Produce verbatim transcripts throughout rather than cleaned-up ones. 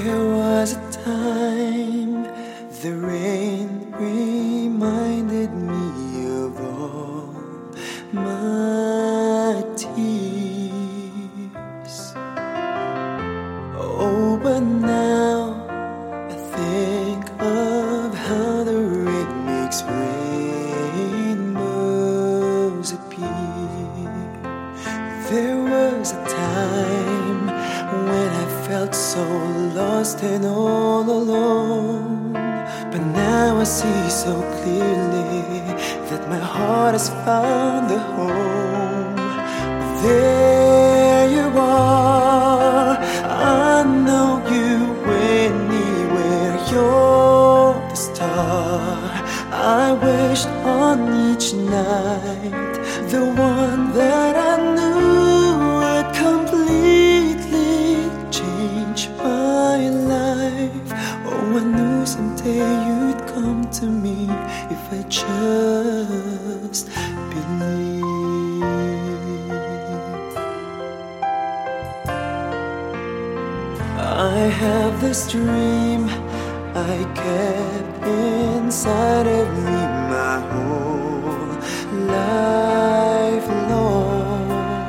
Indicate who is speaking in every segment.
Speaker 1: There was a time the rain reminded me of all my tears. Oh, but now I think of how the rain makes rainbows appear. There was a time when I felt so lost and all alone, but now I see so clearly that my heart has found a home. There you are, I know you anywhere. You're the star I wished on each night, the one that I knew would completely change my life. Oh, I knew someday you'd come to me if I just believed. I have this dream I kept inside of me my whole life long.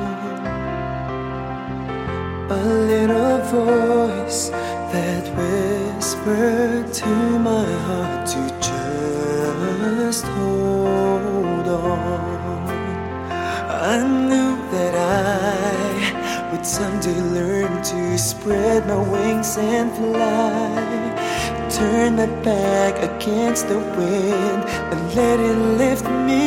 Speaker 1: A little voice that whispered to my heart to just hold on. I knew that I would someday learn to spread my wings and fly, turn my back against the wind and let it lift me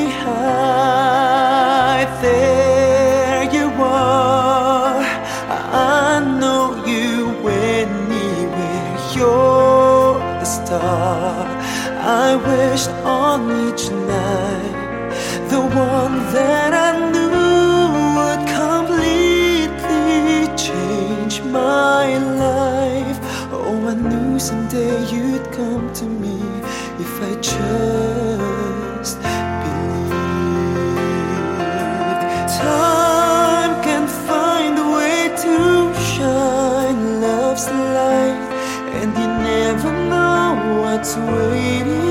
Speaker 1: high. There you are, I know you anywhere. You're the star I wished on each night, the one that I knew would completely change my life. Oh, I knew someday you'd come to me if I just believed. Time can find a way to shine love's light, and you never know what's waiting